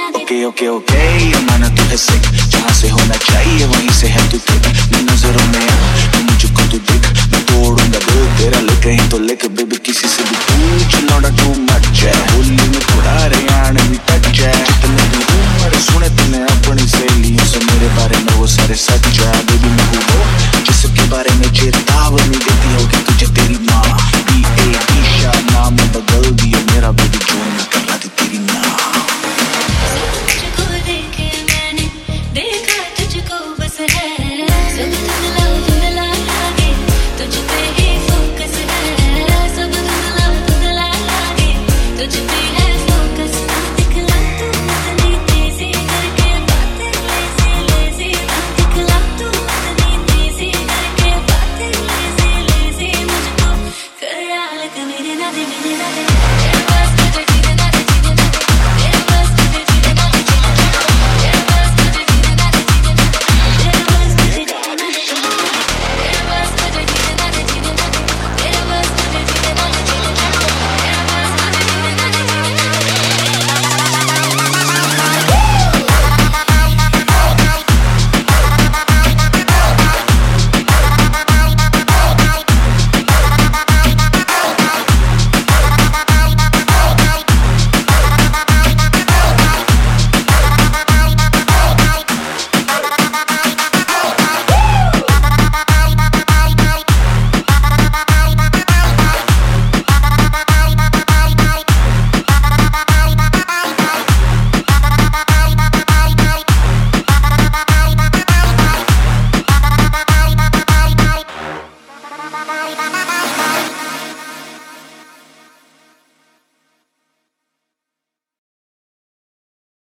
Okay okay okay ये माना तू है सिक, जहाँ से होना चाहिए वहीं से है तू ठीक। मैं नजरों में आ, मैं मुझको तू दिख, मैं तोड़ूंगा दिल तेरा, ले कहीं तो लेके बेबी किसी से भी पूछ, लौटा तू मच जाए, होली में थोड़ा रेयान भी टच जाए, जितने